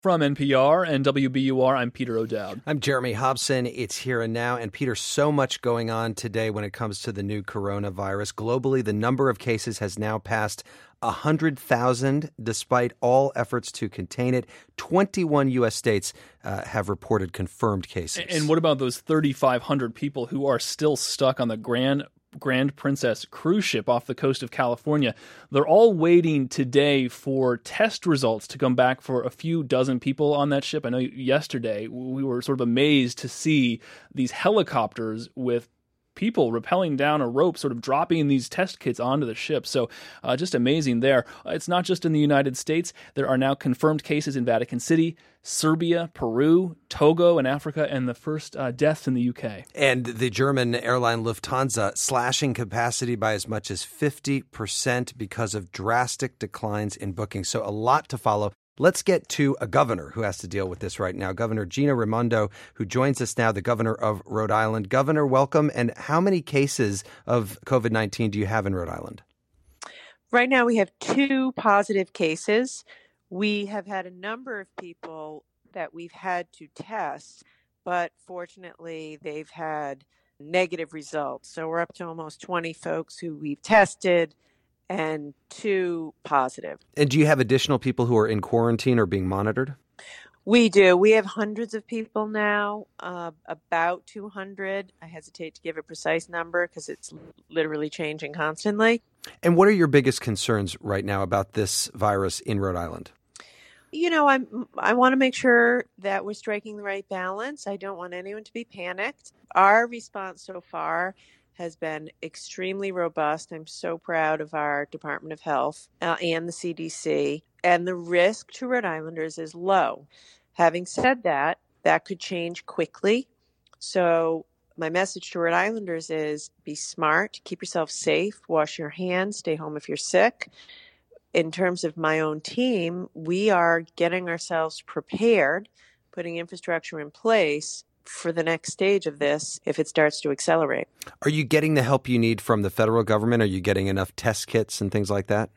From NPR and WBUR, I'm Peter O'Dowd. I'm Jeremy Hobson. It's Here and Now. And Peter, so much going on today when it comes to the new coronavirus. Globally, the number of cases has now passed 100,000 despite all efforts to contain it. 21 U.S. states have reported confirmed cases. And what about those 3,500 people who are still stuck on the Grand Princess cruise ship off the coast of California? They're all waiting today for test results to come back for a few dozen people on that ship. I know yesterday we were sort of amazed to see these helicopters with people rappelling down a rope, sort of dropping these test kits onto the ship. So just amazing there. It's not just in the United States. There are now confirmed cases in Vatican City, Serbia, Peru, Togo in Africa, and the first deaths in the UK. And the German airline Lufthansa slashing capacity by as much as 50% because of drastic declines in bookings. So a lot to follow. Let's get to a governor who has to deal with this right now. Governor Gina Raimondo, who joins us now, the governor of Rhode Island. Governor, welcome. And how many cases of COVID-19 do you have in Rhode Island? Right now, we have 2 positive cases. We have had a number of people that we've had to test, but fortunately, they've had negative results. So we're up to almost 20 folks who we've tested and 2 positive. And do you have additional people who are in quarantine or being monitored? We do. We have hundreds of people now, about 200. I hesitate to give a precise number because it's literally changing constantly. And what are your biggest concerns right now about this virus in Rhode Island? You know, I want to make sure that we're striking the right balance. I don't want anyone to be panicked. Our response so far has been extremely robust. I'm so proud of our Department of Health and the CDC. And the risk to Rhode Islanders is low. Having said that, that could change quickly. So my message to Rhode Islanders is be smart, keep yourself safe, wash your hands, stay home if you're sick. In terms of my own team, we are getting ourselves prepared, putting infrastructure in place for the next stage of this if it starts to accelerate. Are you getting the help you need from the federal government? Are you getting enough test kits and things like that?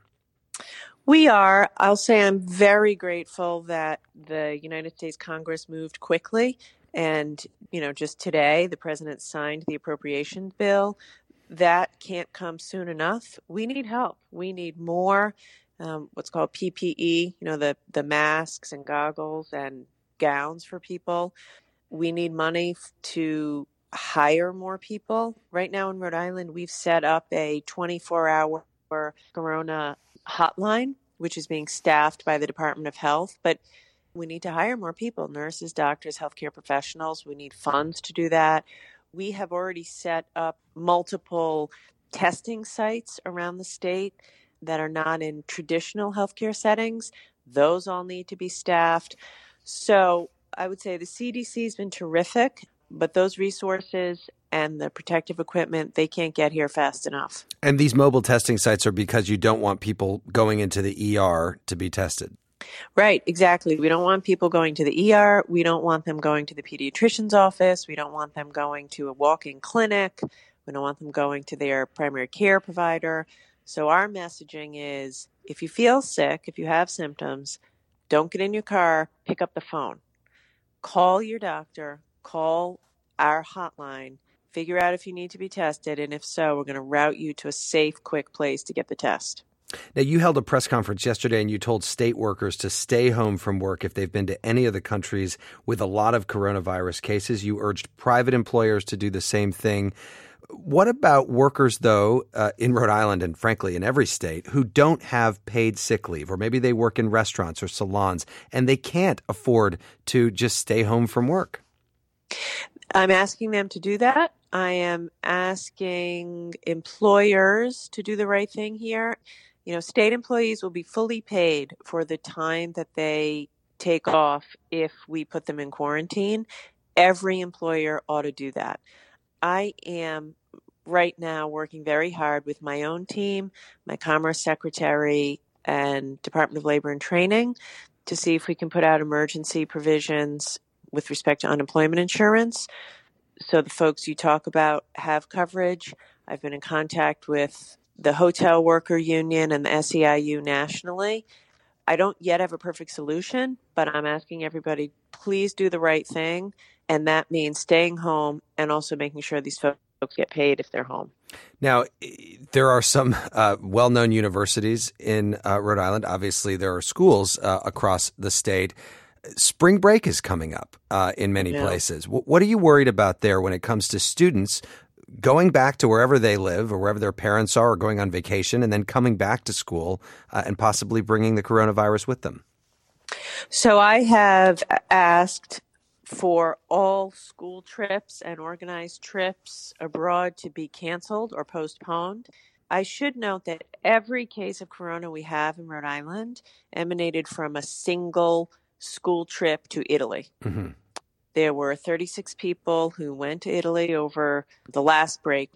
We are. I'll say I'm very grateful that the United States Congress moved quickly. And, you know, just today, the president signed the appropriation bill. That can't come soon enough. We need help. We need more what's called PPE, you know, the masks and goggles and gowns for people. We need money to hire more people. Right now in Rhode Island, we've set up a 24-hour corona hotline, which is being staffed by the Department of Health. But we need to hire more people, nurses, doctors, healthcare professionals. We need funds to do that. We have already set up multiple testing sites around the state that are not in traditional healthcare settings. Those all need to be staffed. So I would say the CDC has been terrific, but those resources and the protective equipment, they can't get here fast enough. And these mobile testing sites are because you don't want people going into the ER to be tested. Right, exactly. We don't want people going to the ER. We don't want them going to the pediatrician's office. We don't want them going to a walk-in clinic. We don't want them going to their primary care provider. So our messaging is, if you feel sick, if you have symptoms, don't get in your car, pick up the phone. Call your doctor, call our hotline, figure out if you need to be tested, and if so, we're going to route you to a safe, quick place to get the test. Now, you held a press conference yesterday and you told state workers to stay home from work if they've been to any of the countries with a lot of coronavirus cases. You urged private employers to do the same thing. What about workers, though, in Rhode Island and frankly in every state who don't have paid sick leave, or maybe they work in restaurants or salons and they can't afford to just stay home from work? I'm asking them to do that. I am asking employers to do the right thing here. You know, state employees will be fully paid for the time that they take off if we put them in quarantine. Every employer ought to do that. I am right now working very hard with my own team, my Commerce Secretary, and Department of Labor and Training to see if we can put out emergency provisions with respect to unemployment insurance. So the folks you talk about have coverage. I've been in contact with the Hotel Worker Union and the SEIU nationally. I don't yet have a perfect solution, but I'm asking everybody, please do the right thing. And that means staying home and also making sure these folks get paid if they're home. Now, there are some well-known universities in Rhode Island. Obviously, there are schools across the state. Spring break is coming up in many places. What are you worried about there when it comes to students going back to wherever they live or wherever their parents are, or going on vacation and then coming back to school and possibly bringing the coronavirus with them? So I have asked for all school trips and organized trips abroad to be canceled or postponed. I should note that every case of corona we have in Rhode Island emanated from a single school trip to Italy. Mm-hmm. There were 36 people who went to Italy over the last break,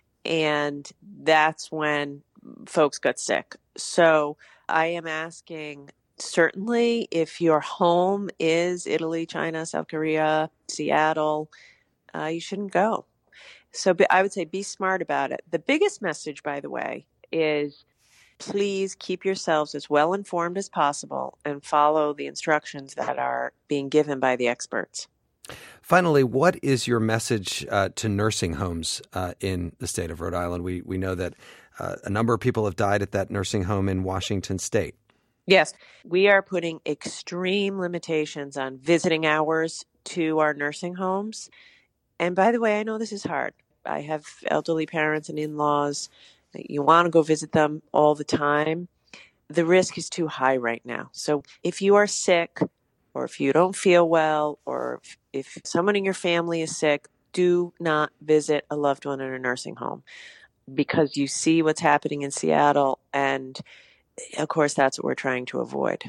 and that's when folks got sick. So I am asking, certainly, if your home is Italy, China, South Korea, Seattle, you shouldn't go. So I would say be smart about it. The biggest message, by the way, is please keep yourselves as well informed as possible and follow the instructions that are being given by the experts. Finally, what is your message to nursing homes in the state of Rhode Island? We know that a number of people have died at that nursing home in Washington State. Yes, we are putting extreme limitations on visiting hours to our nursing homes. And by the way, I know this is hard. I have elderly parents and in-laws. You want to go visit them all the time. The risk is too high right now. So if you are sick, or if you don't feel well, or if someone in your family is sick, do not visit a loved one in a nursing home, because you see what's happening in Seattle, and of course, that's what we're trying to avoid.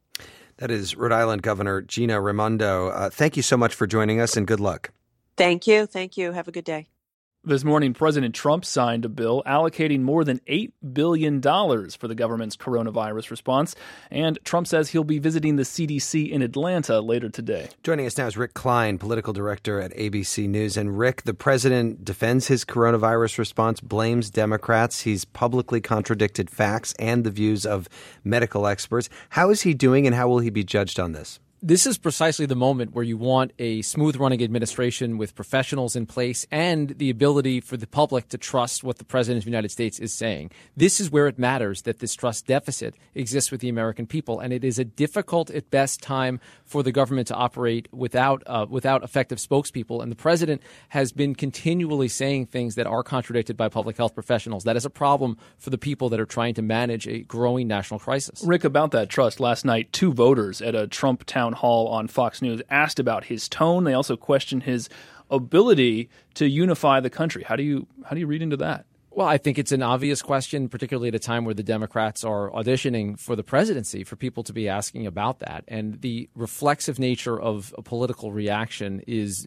That is Rhode Island Governor Gina Raimondo. Thank you so much for joining us, and good luck. Thank you. Thank you. Have a good day. This morning, President Trump signed a bill allocating more than $8 billion for the government's coronavirus response. And Trump says he'll be visiting the CDC in Atlanta later today. Joining us now is Rick Klein, political director at ABC News. And Rick, the president defends his coronavirus response, blames Democrats. He's publicly contradicted facts and the views of medical experts. How is he doing, and how will he be judged on this? This is precisely the moment where you want a smooth-running administration with professionals in place and the ability for the public to trust what the President of the United States is saying. This is where it matters that this trust deficit exists with the American people, and it is a difficult, at best, time for the government to operate without effective spokespeople. And the President has been continually saying things that are contradicted by public health professionals. That is a problem for the people that are trying to manage a growing national crisis. Rick, about that trust, last night, 2 voters at a Trump town hall on Fox News asked about his tone. They also questioned his ability to unify the country. How do you read into that? Well, I think it's an obvious question, particularly at a time where the Democrats are auditioning for the presidency, for people to be asking about that. And the reflexive nature of a political reaction is,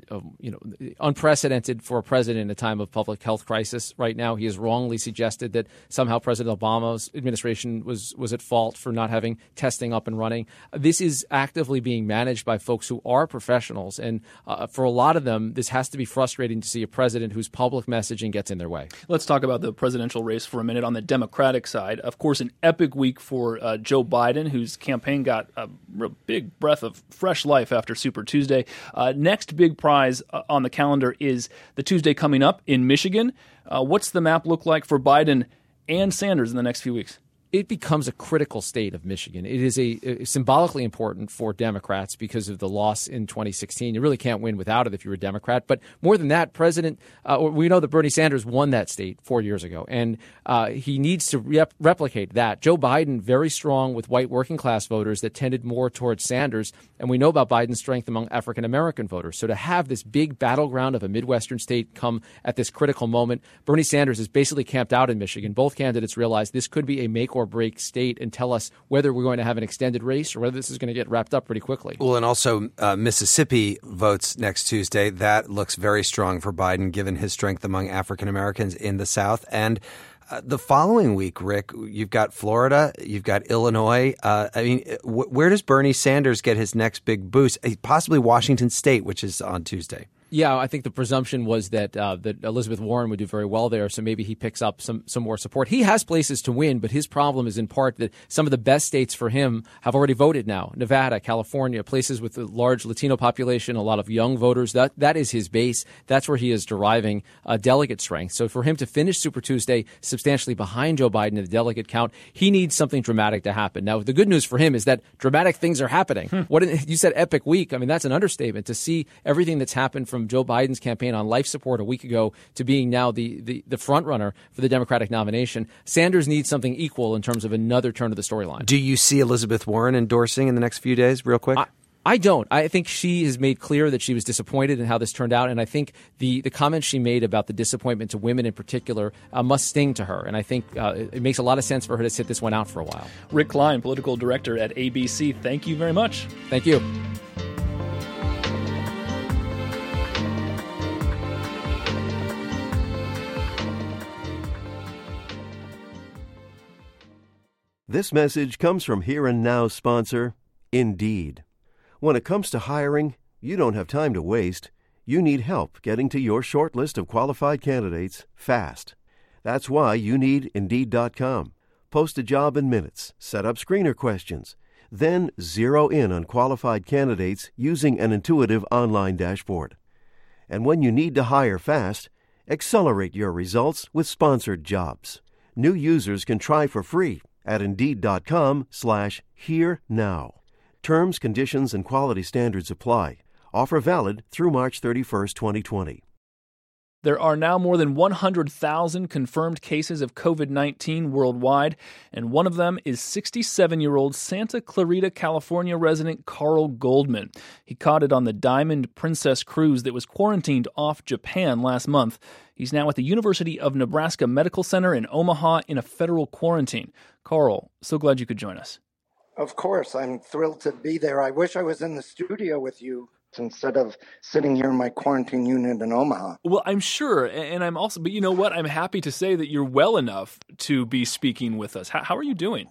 unprecedented for a president in a time of public health crisis. Right now, he has wrongly suggested that somehow President Obama's administration was at fault for not having testing up and running. This is actively being managed by folks who are professionals. And for a lot of them, this has to be frustrating to see a president whose public messaging gets in their way. Let's talk about the presidential race for a minute on the Democratic side. Of course, an epic week for Joe Biden, whose campaign got a real big breath of fresh life after Super Tuesday. Next big prize on the calendar is the Tuesday coming up in Michigan. What's the map look like for Biden and Sanders in the next few weeks? It becomes a critical state of Michigan. It is symbolically important for Democrats because of the loss in 2016. You really can't win without it if you're a Democrat. But more than that, we know that Bernie Sanders won that state 4 years ago, and he needs to replicate that. Joe Biden, very strong with white working class voters that tended more towards Sanders, and we know about Biden's strength among African American voters. So to have this big battleground of a Midwestern state come at this critical moment, Bernie Sanders is basically camped out in Michigan. Both candidates realize this could be a make or break state and tell us whether we're going to have an extended race or whether this is going to get wrapped up pretty quickly. Well, and also Mississippi votes next Tuesday. That looks very strong for Biden, given his strength among African Americans in the South. And the following week, Rick, you've got Florida, you've got Illinois. Where does Bernie Sanders get his next big boost? Possibly Washington State, which is on Tuesday. Yeah, I think the presumption was that that Elizabeth Warren would do very well there, so maybe he picks up some more support. He has places to win, but his problem is in part that some of the best states for him have already voted now. Nevada, California, places with a large Latino population, a lot of young voters. That is his base. That's where he is deriving delegate strength. So for him to finish Super Tuesday substantially behind Joe Biden in the delegate count, he needs something dramatic to happen. Now, the good news for him is that dramatic things are happening. You said epic week. I mean, that's an understatement to see everything that's happened from Joe Biden's campaign on life support a week ago to being now the front runner for the Democratic nomination. Sanders needs something equal in terms of another turn of the storyline. Do you see Elizabeth Warren endorsing in the next few days, real quick? I don't. I think she has made clear that she was disappointed in how this turned out, and I think the comments she made about the disappointment to women in particular must sting to her, and I think it makes a lot of sense for her to sit this one out for a while. Rick Klein, political director at ABC, thank you very much. Thank you. This message comes from Here and Now sponsor, Indeed. When it comes to hiring, you don't have time to waste. You need help getting to your short list of qualified candidates fast. That's why you need Indeed.com. Post a job in minutes, set up screener questions, then zero in on qualified candidates using an intuitive online dashboard. And when you need to hire fast, accelerate your results with sponsored jobs. New users can try for free at Indeed.com/HereNow. Terms, conditions, and quality standards apply. Offer valid through March 31st, 2020. There are now more than 100,000 confirmed cases of COVID-19 worldwide, and one of them is 67-year-old Santa Clarita, California resident Carl Goldman. He caught it on the Diamond Princess cruise that was quarantined off Japan last month. He's now at the University of Nebraska Medical Center in Omaha in a federal quarantine. Carl, so glad you could join us. Of course, I'm thrilled to be there. I wish I was in the studio with you instead of sitting here in my quarantine unit in Omaha. Well, I'm sure, and I'm also, but you know what? I'm happy to say that you're well enough to be speaking with us. How are you doing?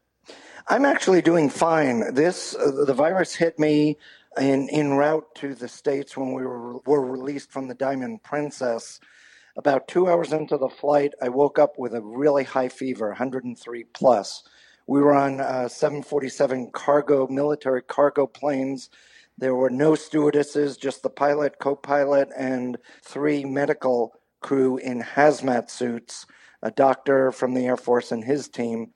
I'm actually doing fine. The virus hit me en route to the States when we were released from the Diamond Princess. About 2 hours into the flight, I woke up with a really high fever, 103 plus. We were on 747 military cargo planes. There were no stewardesses, just the pilot, co-pilot, and 3 medical crew in hazmat suits, a doctor from the Air Force and his team.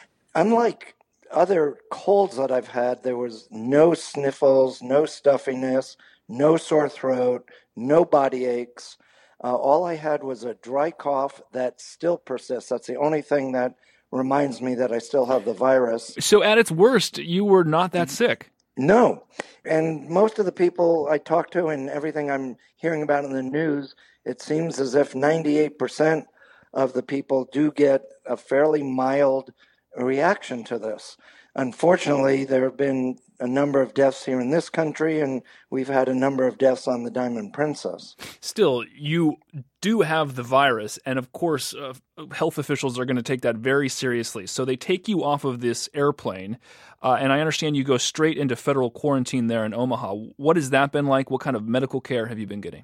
Unlike other colds that I've had, there was no sniffles, no stuffiness, no sore throat, no body aches. All I had was a dry cough that still persists. That's the only thing that reminds me that I still have the virus. So at its worst, you were not that sick? No. And most of the people I talk to and everything I'm hearing about in the news, it seems as if 98% of the people do get a fairly mild reaction to this. Unfortunately, there have been a number of deaths here in this country, and we've had a number of deaths on the Diamond Princess. Still, you do have the virus, and of course, health officials are going to take that very seriously. So they take you off of this airplane, and I understand you go straight into federal quarantine there in Omaha. What has that been like? What kind of medical care have you been getting?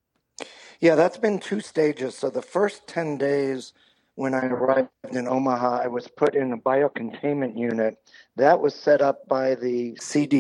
Yeah, that's been 2 stages. So the first 10 days when I arrived in Omaha, I was put in a biocontainment unit. That was set up by the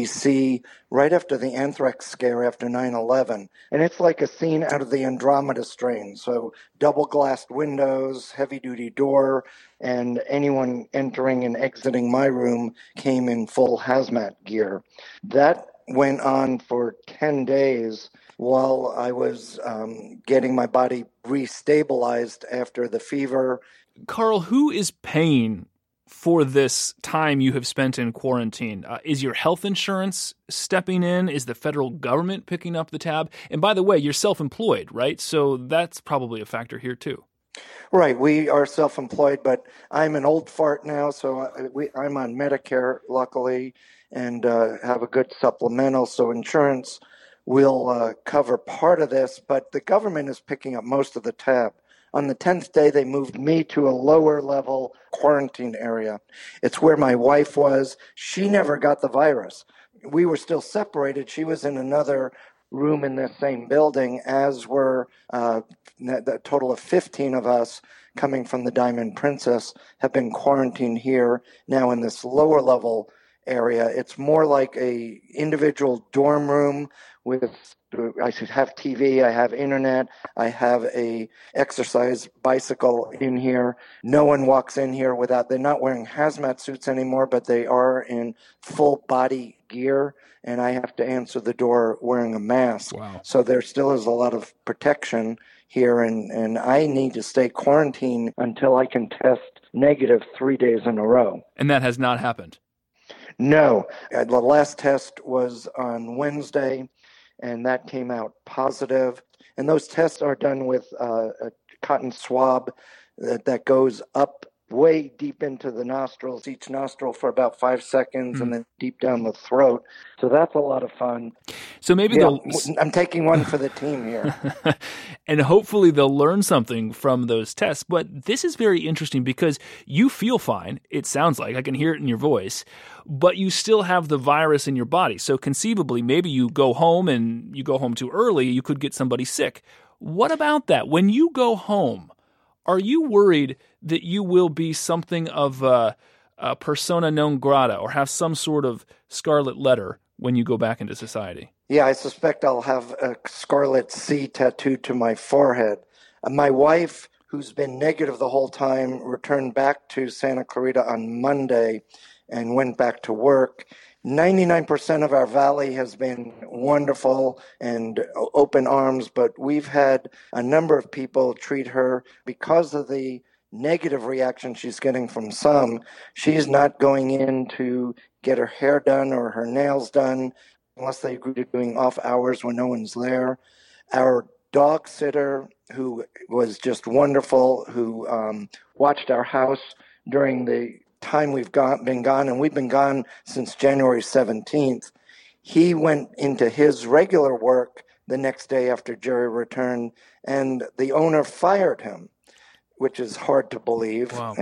CDC right after the anthrax scare after 9/11. And it's like a scene out of the Andromeda Strain. So double-glassed windows, heavy-duty door, and anyone entering and exiting my room came in full hazmat gear. That went on for 10 days while I was getting my body restabilized after the fever. Carl, who is paying for this time you have spent in quarantine? Is your health insurance stepping in? Is the federal government picking up the tab? And by the way, you're self-employed, right? So that's probably a factor here too. Right. We are self-employed, but I'm an old fart now, so I'm on Medicare, luckily, and have a good supplemental. So insurance will cover part of this, but the government is picking up most of the tab. On the 10th day, they moved me to a lower level quarantine area. It's where my wife was. She never got the virus. We were still separated. She was in another room in this same building, as were the total of 15 of us coming from the Diamond Princess have been quarantined here now in this lower level area. It's more like a individual dorm room with, I should have TV, I have internet, I have a exercise bicycle in here. No one walks in here without, they're not wearing hazmat suits anymore, but they are in full body gear, and I have to answer the door wearing a mask. Wow. So there still is a lot of protection here, and I need to stay quarantined until I can test negative 3 days in a row. And that has not happened? No. The last test was on Wednesday, and that came out positive. And those tests are done with a cotton swab that goes up way deep into the nostrils, each nostril for about 5 seconds, and then deep down the throat. So that's a lot of fun. So maybe I'm taking one for the team here. And hopefully they'll learn something from those tests. But this is very interesting because you feel fine, it sounds like. I can hear it in your voice. But you still have the virus in your body. So conceivably, maybe you go home and you go home too early, you could get somebody sick. What about that? When you go home, are you worried that you will be something of a persona non grata or have some sort of scarlet letter when you go back into society? Yeah, I suspect I'll have a scarlet C tattooed to my forehead. My wife, who's been negative the whole time, returned back to Santa Clarita on Monday and went back to work. 99% of our valley has been wonderful and open arms, but we've had a number of people treat her because of the negative reaction she's getting from some. She's not going in to get her hair done or her nails done unless they agree to doing off hours when no one's there. Our dog sitter, who was just wonderful, who watched our house during the time we've been gone, and we've been gone since January 17th. He went into his regular work the next day after Jerry returned, and the owner fired him, which is hard to believe. Wow.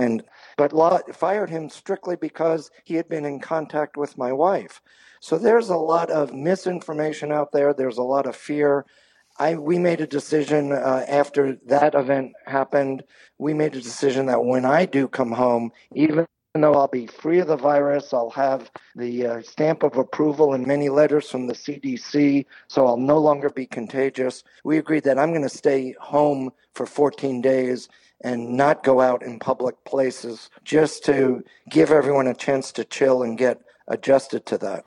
But fired him strictly because he had been in contact with my wife. So there's a lot of misinformation out there. There's a lot of fear. We made a decision after that event happened. We made a decision that when I do come home, even though I'll be free of the virus, I'll have the stamp of approval and many letters from the CDC, so I'll no longer be contagious. We agreed that I'm going to stay home for 14 days and not go out in public places, just to give everyone a chance to chill and get adjusted to that.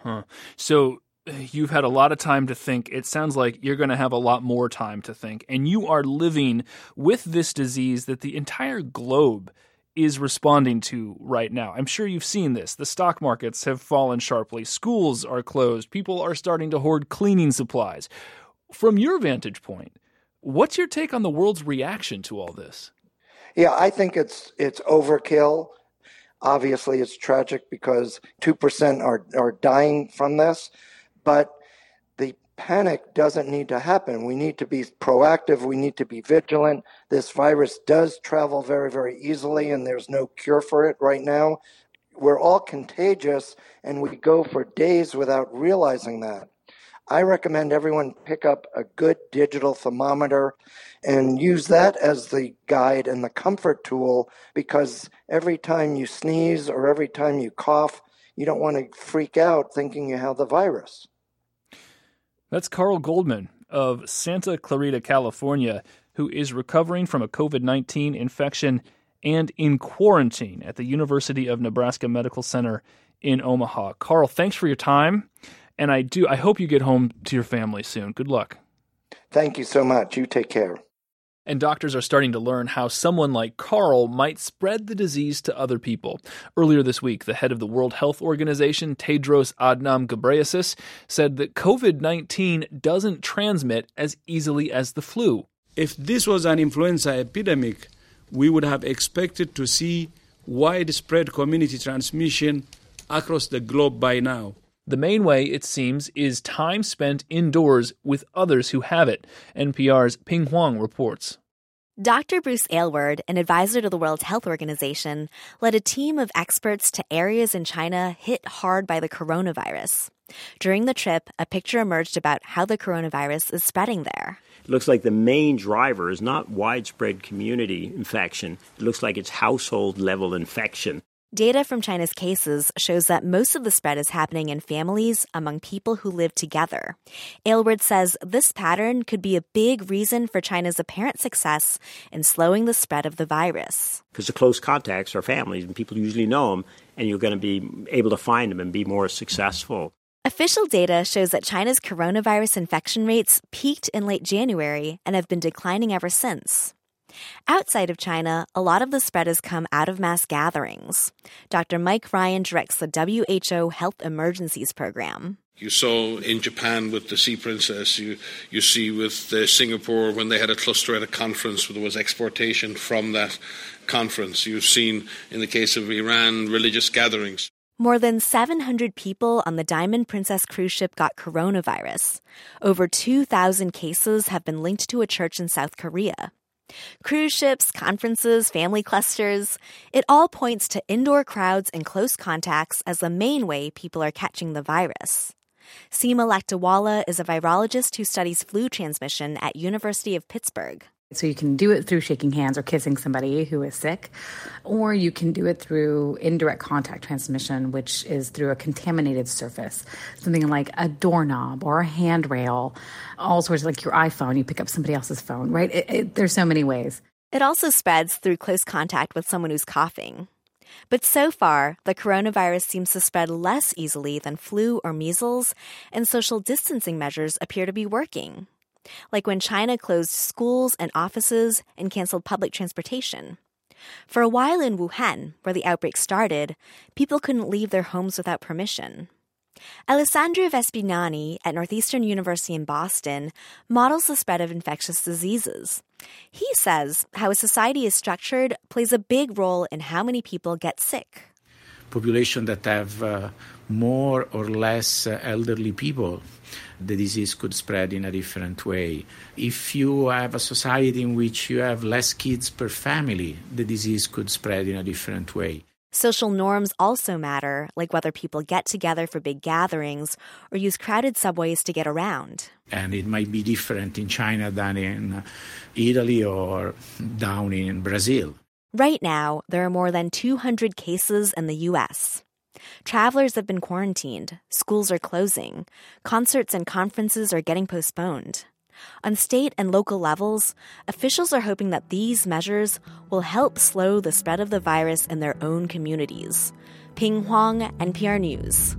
So you've had a lot of time to think. It sounds like you're going to have a lot more time to think. And you are living with this disease that the entire globe is responding to right now. I'm sure you've seen this. The stock markets have fallen sharply. Schools are closed. People are starting to hoard cleaning supplies. From your vantage point, what's your take on the world's reaction to all this? Yeah, I think it's overkill. Obviously, it's tragic because 2% are dying from this, but the panic doesn't need to happen. We need to be proactive. We need to be vigilant. This virus does travel very, very easily, and there's no cure for it right now. We're all contagious, and we go for days without realizing that. I recommend everyone pick up a good digital thermometer and use that as the guide and the comfort tool, because every time you sneeze or every time you cough, you don't want to freak out thinking you have the virus. That's Carl Goldman of Santa Clarita, California, who is recovering from a COVID-19 infection and in quarantine at the University of Nebraska Medical Center in Omaha. Carl, thanks for your time, and I hope you get home to your family soon. Good luck. Thank you so much. You take care. And doctors are starting to learn how someone like Carl might spread the disease to other people. Earlier this week, the head of the World Health Organization, Tedros Adhanom Ghebreyesus, said that COVID-19 doesn't transmit as easily as the flu. If this was an influenza epidemic, we would have expected to see widespread community transmission across the globe by now. The main way, it seems, is time spent indoors with others who have it. NPR's Ping Huang reports. Dr. Bruce Aylward, an advisor to the World Health Organization, led a team of experts to areas in China hit hard by the coronavirus. During the trip, a picture emerged about how the coronavirus is spreading there. It looks like the main driver is not widespread community infection. It looks like it's household-level infection. Data from China's cases shows that most of the spread is happening in families among people who live together. Aylward says this pattern could be a big reason for China's apparent success in slowing the spread of the virus. Because the close contacts are families, and people usually know them, and you're going to be able to find them and be more successful. Official data shows that China's coronavirus infection rates peaked in late January and have been declining ever since. Outside of China, a lot of the spread has come out of mass gatherings. Dr. Mike Ryan directs the WHO Health Emergencies Program. You saw in Japan with the Sea Princess, you see with Singapore when they had a cluster at a conference where there was exportation from that conference. You've seen in the case of Iran religious gatherings. More than 700 people on the Diamond Princess cruise ship got coronavirus. Over 2,000 cases have been linked to a church in South Korea. Cruise ships, conferences, family clusters, it all points to indoor crowds and close contacts as the main way people are catching the virus. Seema Lakdawala is a virologist who studies flu transmission at University of Pittsburgh. So you can do it through shaking hands or kissing somebody who is sick, or you can do it through indirect contact transmission, which is through a contaminated surface, something like a doorknob or a handrail, all sorts of like your iPhone. You pick up somebody else's phone, right? There's so many ways. It also spreads through close contact with someone who's coughing. But so far, the coronavirus seems to spread less easily than flu or measles, and social distancing measures appear to be working. Like when China closed schools and offices and canceled public transportation. For a while in Wuhan, where the outbreak started, people couldn't leave their homes without permission. Alessandro Vespignani at Northeastern University in Boston models the spread of infectious diseases. He says how a society is structured plays a big role in how many people get sick. Population that have more or less elderly people, the disease could spread in a different way. If you have a society in which you have less kids per family, the disease could spread in a different way. Social norms also matter, like whether people get together for big gatherings or use crowded subways to get around. And it might be different in China than in Italy or down in Brazil. Right now, there are more than 200 cases in the U.S. Travelers have been quarantined, schools are closing, concerts and conferences are getting postponed. On state and local levels, officials are hoping that these measures will help slow the spread of the virus in their own communities. Ping Huang, NPR News.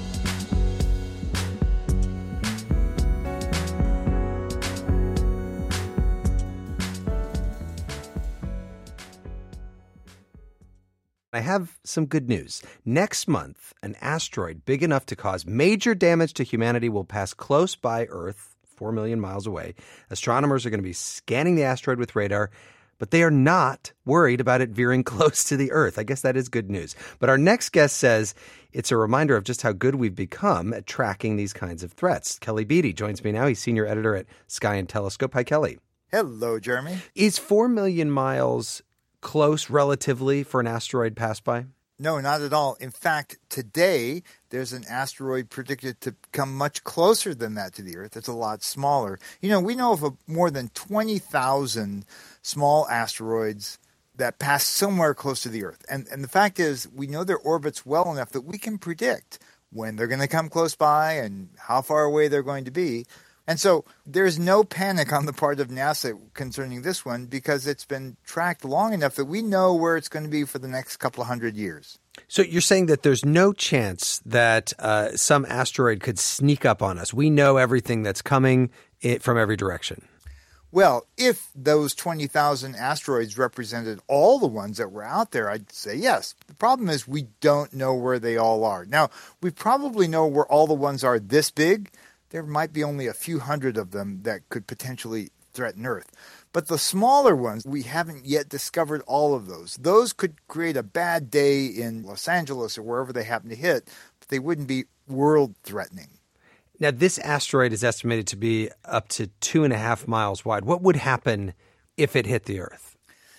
I have some good news. Next month, an asteroid big enough to cause major damage to humanity will pass close by Earth, 4 million miles away. Astronomers are going to be scanning the asteroid with radar, but they are not worried about it veering close to the Earth. I guess that is good news. But our next guest says it's a reminder of just how good we've become at tracking these kinds of threats. Kelly Beatty joins me now. He's senior editor at Sky and Telescope. Hi, Kelly. Hello, Jeremy. Is 4 million miles close relatively for an asteroid pass by? No, not at all. In fact, today there's an asteroid predicted to come much closer than that to the Earth. It's a lot smaller. You know, we know of more than 20,000 small asteroids that pass somewhere close to the Earth. And the fact is, we know their orbits well enough that we can predict when they're going to come close by and how far away they're going to be. And so there's no panic on the part of NASA concerning this one because it's been tracked long enough that we know where it's going to be for the next couple of 100 years. So you're saying that there's no chance that some asteroid could sneak up on us. We know everything that's coming from every direction. Well, if those 20,000 asteroids represented all the ones that were out there, I'd say yes. The problem is we don't know where they all are. Now, we probably know where all the ones are this big. There might be only a few hundred of them that could potentially threaten Earth. But the smaller ones, we haven't yet discovered all of those. Those could create a bad day in Los Angeles or wherever they happen to hit, but they wouldn't be world-threatening. Now, this asteroid is estimated to be up to 2.5 miles wide. What would happen if it hit the Earth?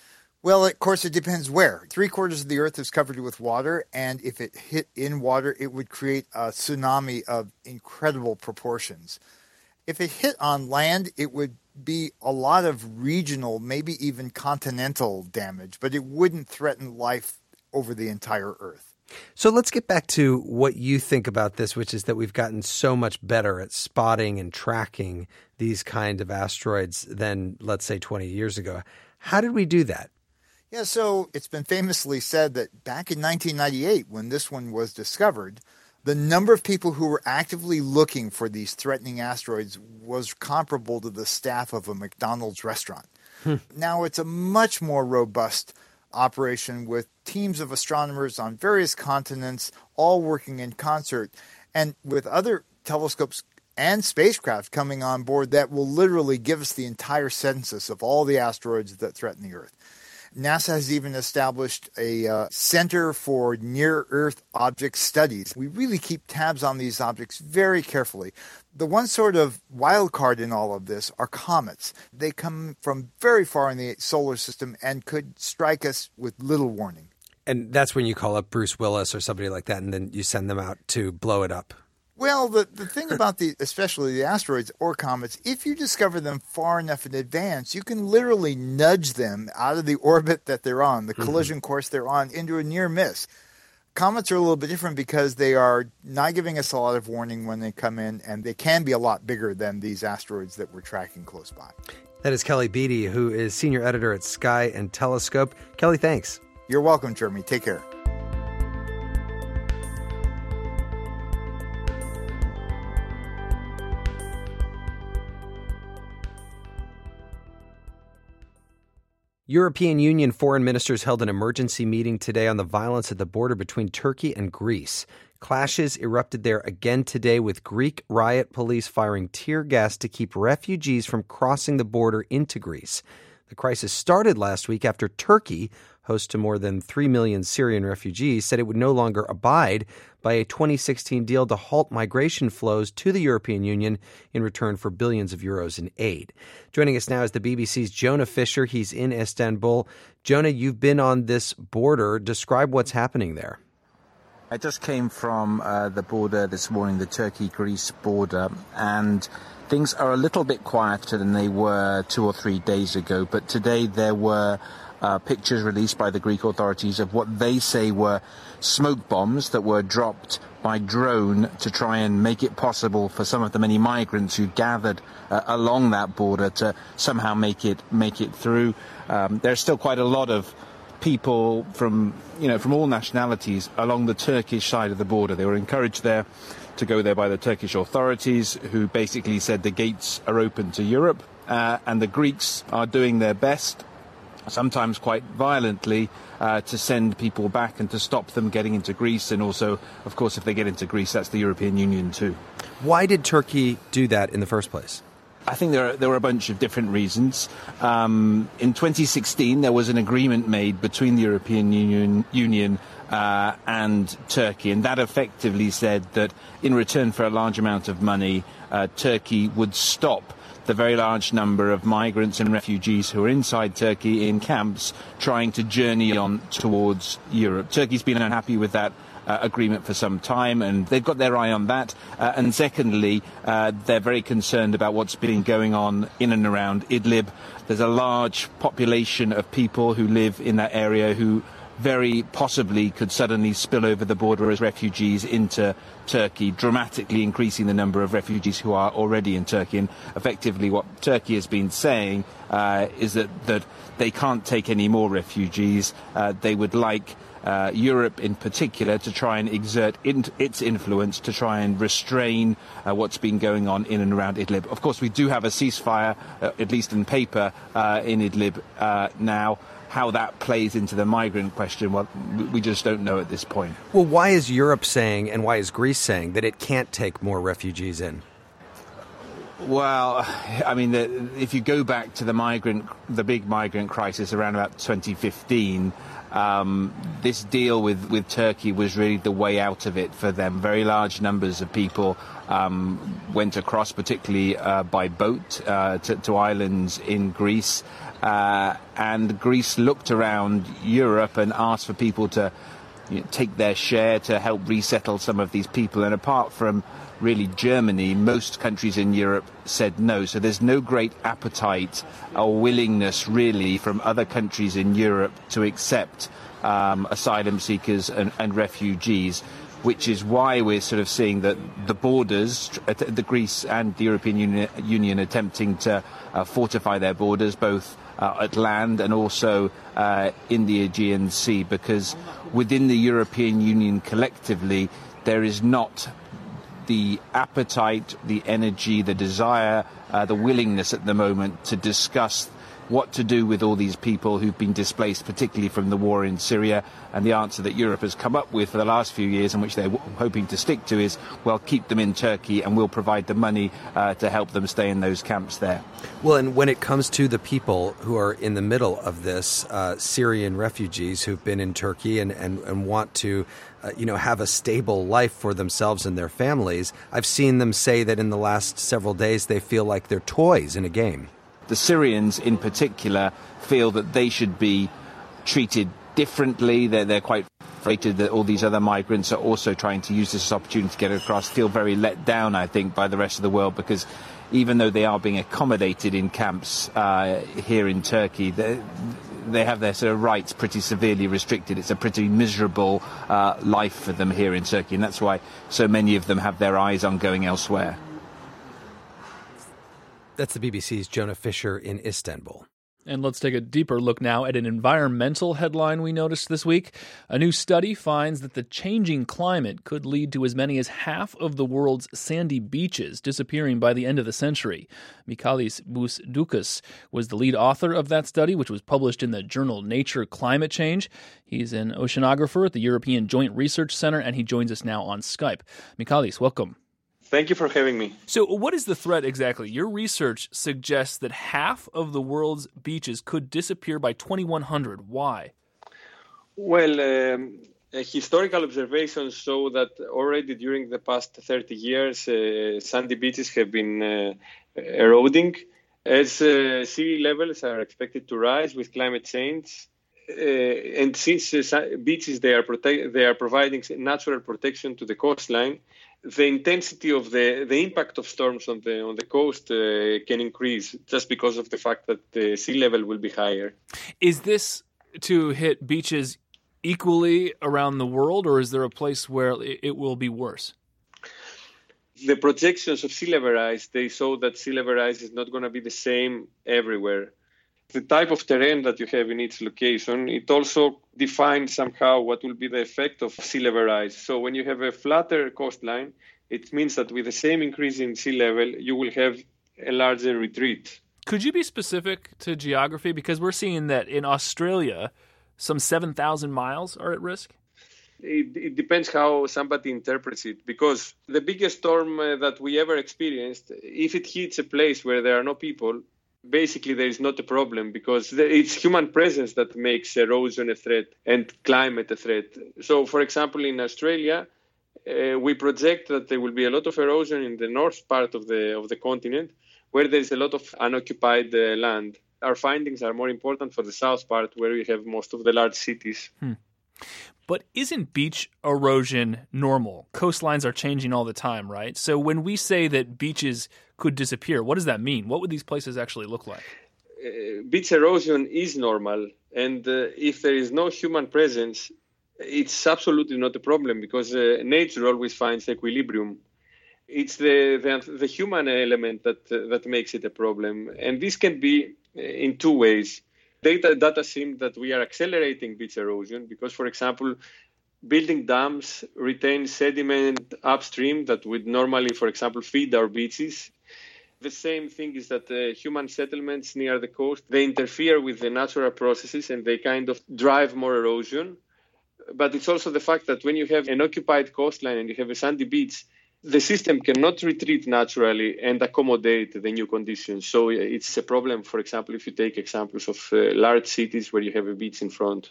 Well, of course, it depends where. 3/4 of the Earth is covered with water, and if it hit in water, it would create a tsunami of incredible proportions. If it hit on land, it would be a lot of regional, maybe even continental damage, but it wouldn't threaten life over the entire Earth. So let's get back to what you think about this, which is that we've gotten so much better at spotting and tracking these kind of asteroids than, let's say, 20 years ago. How did we do that? Yeah, so it's been famously said that back in 1998, when this one was discovered, the number of people who were actively looking for these threatening asteroids was comparable to the staff of a McDonald's restaurant. Now it's a much more robust operation with teams of astronomers on various continents, all working in concert, and with other telescopes and spacecraft coming on board that will literally give us the entire census of all the asteroids that threaten the Earth. NASA has even established a Center for Near-Earth Object Studies. We really keep tabs on these objects very carefully. The one sort of wild card in all of this are comets. They come from very far in the solar system and could strike us with little warning. And that's when you call up Bruce Willis or somebody like that, and then you send them out to blow it up. Well, the thing about especially the asteroids or comets, if you discover them far enough in advance, you can literally nudge them out of the orbit that they're on, the collision course they're on, into a near miss. Comets are a little bit different because they are not giving us a lot of warning when they come in, and they can be a lot bigger than these asteroids that we're tracking close by. That is Kelly Beatty, who is senior editor at Sky and Telescope. Kelly, thanks. You're welcome, Jeremy. Take care. European Union foreign ministers held an emergency meeting today on the violence at the border between Turkey and Greece. Clashes erupted there again today, with Greek riot police firing tear gas to keep refugees from crossing the border into Greece. The crisis started last week after Turkey, host to more than 3 million Syrian refugees, said it would no longer abide by a 2016 deal to halt migration flows to the European Union in return for billions of euros in aid. Joining us now is the BBC's Jonah Fisher. He's in Istanbul. Jonah, you've been on this border. Describe what's happening there. I just came from the border this morning, the Turkey-Greece border, and things are a little bit quieter than they were 2 or 3 days ago. But today there were pictures released by the Greek authorities of what they say were smoke bombs that were dropped by drone to try and make it possible for some of the many migrants who gathered along that border to somehow make it through. There's still quite a lot of people from all nationalities along the Turkish side of the border. They were encouraged there to go there by the Turkish authorities, who basically said the gates are open to Europe, and the Greeks are doing their best, sometimes quite violently, to send people back and to stop them getting into Greece. And also, of course, if they get into Greece, that's the European Union too. Why did Turkey do that in the first place? I think there were a bunch of different reasons. In 2016, there was an agreement made between the European Union and Turkey, and that effectively said that in return for a large amount of money, Turkey would stop the very large number of migrants and refugees who are inside Turkey in camps trying to journey on towards Europe. Turkey's been unhappy with that agreement for some time, and they've got their eye on that. And secondly, they're very concerned about what's been going on in and around Idlib. There's a large population of people who live in that area who very possibly could suddenly spill over the border as refugees into Turkey, dramatically increasing the number of refugees who are already in Turkey. And effectively what Turkey has been saying is that they can't take any more refugees. They would like Europe in particular to try and exert its influence to try and restrain what's been going on in and around Idlib. Of course, we do have a ceasefire, at least in paper, in Idlib now. How that plays into the migrant question, well, we just don't know at this point. Well, why is Europe saying, and why is Greece saying, that it can't take more refugees in? Well, I mean, if you go back to the big migrant crisis around about 2015, this deal with Turkey was really the way out of it for them. Very large numbers of people went across, particularly by boat, to islands in Greece. And Greece looked around Europe and asked for people to take their share to help resettle some of these people. And apart from really Germany, most countries in Europe said no. So there's no great appetite or willingness really from other countries in Europe to accept asylum seekers and refugees, which is why we're sort of seeing that the borders, the Greece and the European Union attempting to fortify their borders, both at land and also in the Aegean Sea, because within the European Union collectively, there is not the appetite, the energy, the desire, the willingness at the moment to discuss what to do with all these people who've been displaced, particularly from the war in Syria. And the answer that Europe has come up with for the last few years, and which they're hoping to stick to, is, well, keep them in Turkey and we'll provide the money to help them stay in those camps there. Well, and when it comes to the people who are in the middle of this, Syrian refugees who've been in Turkey and want to have a stable life for themselves and their families, I've seen them say that in the last several days they feel like they're toys in a game. The Syrians in particular feel that they should be treated differently. They're quite frustrated that all these other migrants are also trying to use this opportunity to get across, feel very let down, I think, by the rest of the world, because even though they are being accommodated in camps here in Turkey, they have their sort of rights pretty severely restricted. It's a pretty miserable life for them here in Turkey, and that's why so many of them have their eyes on going elsewhere. That's the BBC's Jonah Fisher in Istanbul. And let's take a deeper look now at an environmental headline we noticed this week. A new study finds that the changing climate could lead to as many as half of the world's sandy beaches disappearing by the end of the century. Michalis Bousdoukas was the lead author of that study, which was published in the journal Nature Climate Change. He's an oceanographer at the European Joint Research Center, and he joins us now on Skype. Michalis, welcome. Thank you for having me. So what is the threat exactly? Your research suggests that half of the world's beaches could disappear by 2100. Why? Well, historical observations show that already during the past 30 years, sandy beaches have been eroding as sea levels are expected to rise with climate change. And since beaches, they are providing natural protection to the coastline, the intensity of the impact of storms on the coast can increase just because of the fact that the sea level will be higher. Is this to hit beaches equally around the world, or is there a place where it will be worse? The projections of sea level rise, they show that sea level rise is not going to be the same everywhere. The type of terrain that you have in each location, it also defines somehow what will be the effect of sea level rise. So when you have a flatter coastline, it means that with the same increase in sea level, you will have a larger retreat. Could you be specific to geography? Because we're seeing that in Australia, some 7,000 miles are at risk. It depends how somebody interprets it, because the biggest storm that we ever experienced, if it hits a place where there are no people, basically there is not a problem, because it's human presence that makes erosion a threat and climate a threat. So, for example, in Australia, we project that there will be a lot of erosion in the north part of the continent, where there is a lot of unoccupied land. Our findings are more important for the south part, where we have most of the large cities. But isn't beach erosion normal? Coastlines are changing all the time, right? So when we say that beaches could disappear, what does that mean? What would these places actually look like? Beach erosion is normal. And if there is no human presence, it's absolutely not a problem, because nature always finds equilibrium. It's the human element that makes it a problem. And this can be in two ways. Data seem that we are accelerating beach erosion because, for example, building dams retain sediment upstream that would normally, for example, feed our beaches. The same thing is that human settlements near the coast, they interfere with the natural processes and they kind of drive more erosion. But it's also the fact that when you have an occupied coastline and you have a sandy beach, the system cannot retreat naturally and accommodate the new conditions. So it's a problem, for example, if you take examples of large cities where you have a beach in front.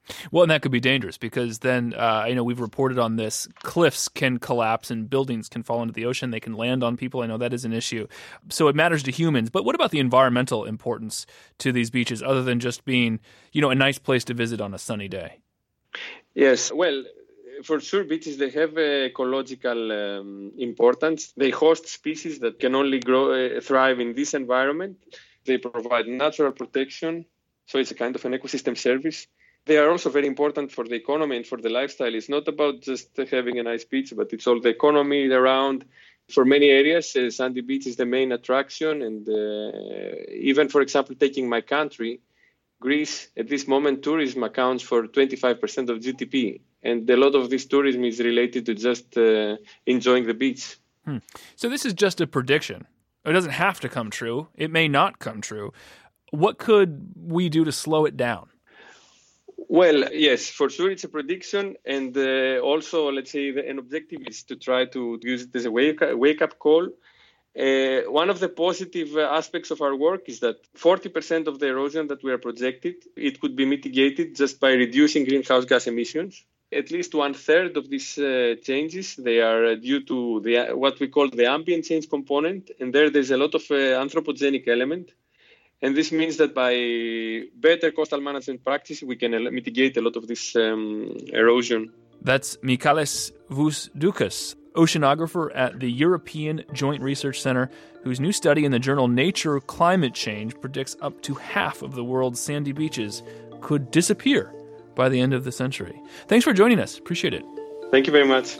Well, and that could be dangerous because then, we've reported on this. Cliffs can collapse and buildings can fall into the ocean. They can land on people. I know that is an issue. So it matters to humans. But what about the environmental importance to these beaches other than just being, a nice place to visit on a sunny day? Yes, well, for sure, beaches, they have ecological importance. They host species that can only thrive in this environment. They provide natural protection. So it's a kind of an ecosystem service. They are also very important for the economy and for the lifestyle. It's not about just having a nice beach, but it's all the economy around. For many areas, Sandy Beach is the main attraction. And even, for example, taking my country, Greece, at this moment, tourism accounts for 25% of GDP. And a lot of this tourism is related to just enjoying the beach. So this is just a prediction. It doesn't have to come true. It may not come true. What could we do to slow it down? Well, yes, for sure it's a prediction. And also, let's say, an objective is to try to use it as a wake-up call. One of the positive aspects of our work is that 40% of the erosion that we are projected, it could be mitigated just by reducing greenhouse gas emissions. At least 1/3 of these changes, they are due to what we call the ambient change component. And there's a lot of anthropogenic element. And this means that by better coastal management practice, we can mitigate a lot of this erosion. That's Michalis Vousdoukas, oceanographer at the European Joint Research Center, whose new study in the journal Nature Climate Change predicts up to half of the world's sandy beaches could disappear by the end of the century. Thanks for joining us. Appreciate it. Thank you very much.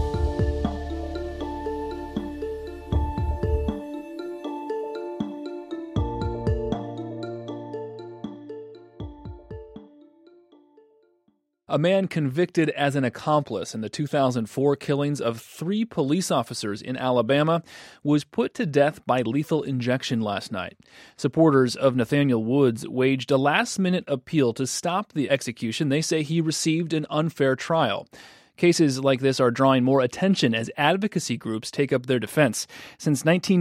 A man convicted as an accomplice in the 2004 killings of 3 police officers in Alabama was put to death by lethal injection last night. Supporters of Nathaniel Woods waged a last-minute appeal to stop the execution. They say he received an unfair trial. Cases like this are drawing more attention as advocacy groups take up their defense. Since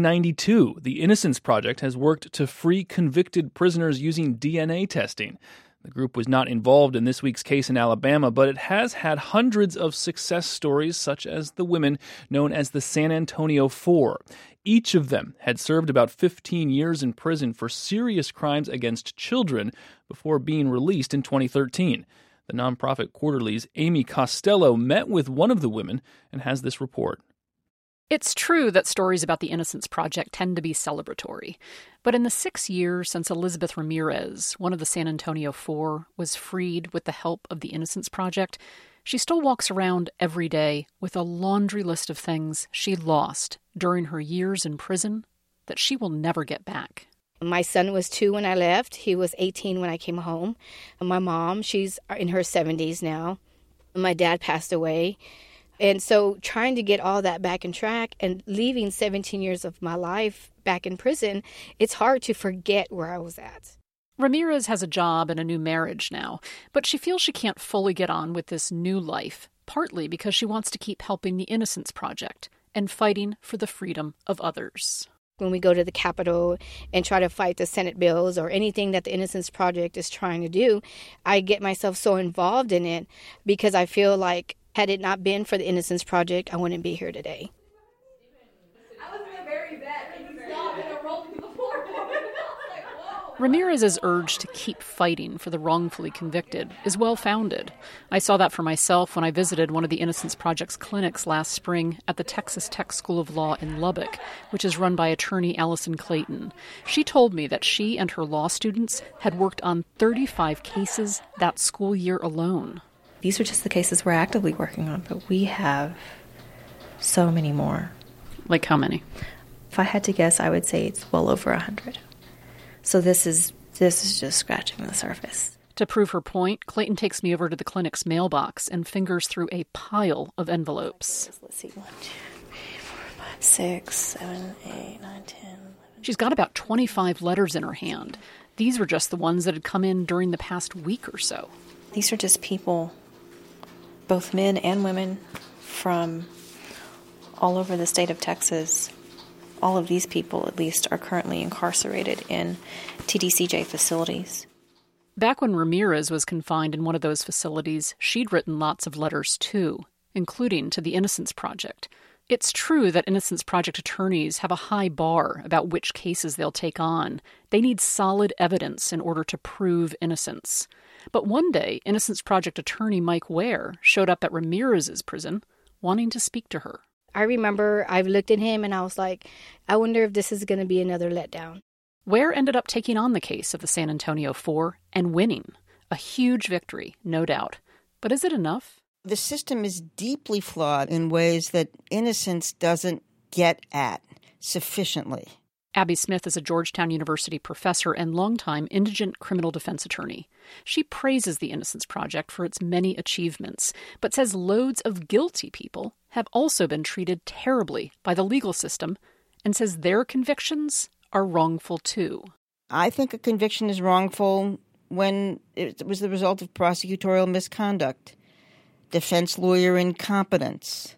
1992, the Innocence Project has worked to free convicted prisoners using DNA testing. The group was not involved in this week's case in Alabama, but it has had hundreds of success stories, such as the women known as the San Antonio Four. Each of them had served about 15 years in prison for serious crimes against children before being released in 2013. The nonprofit Quarterly's Amy Costello met with one of the women and has this report. It's true that stories about the Innocence Project tend to be celebratory. But in the 6 years since Elizabeth Ramirez, one of the San Antonio Four, was freed with the help of the Innocence Project, she still walks around every day with a laundry list of things she lost during her years in prison that she will never get back. My son was 2 when I left. He was 18 when I came home. My mom, she's in her 70s now. My dad passed away. And so trying to get all that back in track and leaving 17 years of my life back in prison, it's hard to forget where I was at. Ramirez has a job and a new marriage now, but she feels she can't fully get on with this new life, partly because she wants to keep helping the Innocence Project and fighting for the freedom of others. When we go to the Capitol and try to fight the Senate bills or anything that the Innocence Project is trying to do, I get myself so involved in it because I feel like had it not been for the Innocence Project, I wouldn't be here today. Ramirez's urge to keep fighting for the wrongfully convicted is well-founded. I saw that for myself when I visited one of the Innocence Project's clinics last spring at the Texas Tech School of Law in Lubbock, which is run by attorney Allison Clayton. She told me that she and her law students had worked on 35 cases that school year alone. These are just the cases we're actively working on, but we have so many more. Like how many? If I had to guess, I would say it's well over 100. So this is just scratching the surface. To prove her point, Clayton takes me over to the clinic's mailbox and fingers through a pile of envelopes. Let's see, 1, 2, 3, 4, 5, 6, 7, 8, 9, 10, 11. She's got about 25 letters in her hand. These were just the ones that had come in during the past week or so. These are just people, both men and women, from all over the state of Texas. All of these people, at least, are currently incarcerated in TDCJ facilities. Back when Ramirez was confined in one of those facilities, she'd written lots of letters too, including to the Innocence Project. It's true that Innocence Project attorneys have a high bar about which cases they'll take on. They need solid evidence in order to prove innocence. But one day, Innocence Project attorney Mike Ware showed up at Ramirez's prison wanting to speak to her. I remember I looked at him and I was like, I wonder if this is going to be another letdown. Ware ended up taking on the case of the San Antonio Four and winning. A huge victory, no doubt. But is it enough? The system is deeply flawed in ways that innocence doesn't get at sufficiently. Abby Smith is a Georgetown University professor and longtime indigent criminal defense attorney. She praises the Innocence Project for its many achievements, but says loads of guilty people have also been treated terribly by the legal system, and says their convictions are wrongful too. I think a conviction is wrongful when it was the result of prosecutorial misconduct, defense lawyer incompetence,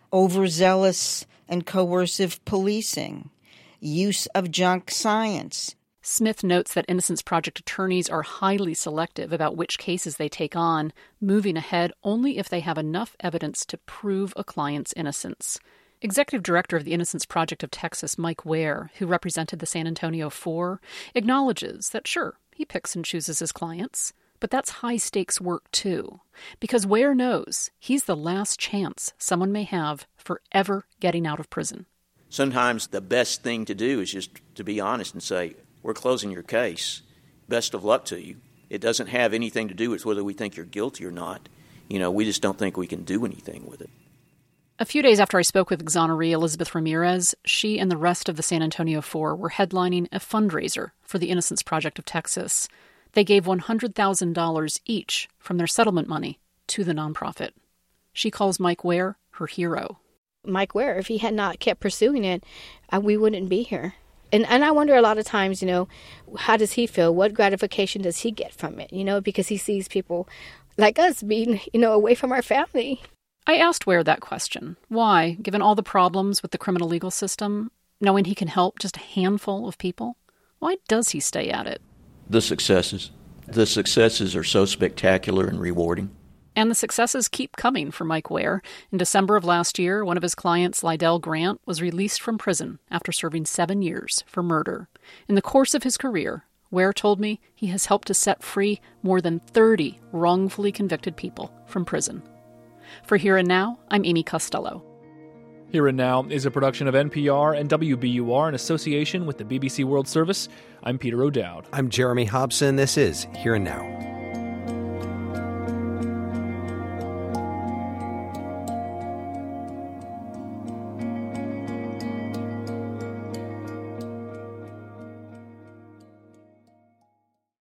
overzealous and coercive policing, use of junk science. Smith notes that Innocence Project attorneys are highly selective about which cases they take on, moving ahead only if they have enough evidence to prove a client's innocence. Executive Director of the Innocence Project of Texas, Mike Ware, who represented the San Antonio Four, acknowledges that, sure, he picks and chooses his clients, but that's high-stakes work, too, because Ware knows he's the last chance someone may have for ever getting out of prison. Sometimes the best thing to do is just to be honest and say, we're closing your case. Best of luck to you. It doesn't have anything to do with whether we think you're guilty or not. We just don't think we can do anything with it. A few days after I spoke with exoneree Elizabeth Ramirez, she and the rest of the San Antonio Four were headlining a fundraiser for the Innocence Project of Texas. They gave $100,000 each from their settlement money to the nonprofit. She calls Mike Ware her hero. Mike Ware, if he had not kept pursuing it, we wouldn't be here. And I wonder a lot of times, how does he feel? What gratification does he get from it? Because he sees people like us being, away from our family. I asked Ware that question. Why, given all the problems with the criminal legal system, knowing he can help just a handful of people, why does he stay at it? The successes are so spectacular and rewarding. And the successes keep coming for Mike Ware. In December of last year, one of his clients, Lydell Grant, was released from prison after serving 7 years for murder. In the course of his career, Ware told me he has helped to set free more than 30 wrongfully convicted people from prison. For Here and Now, I'm Amy Costello. Here and Now is a production of NPR and WBUR in association with the BBC World Service. I'm Peter O'Dowd. I'm Jeremy Hobson. This is Here and Now.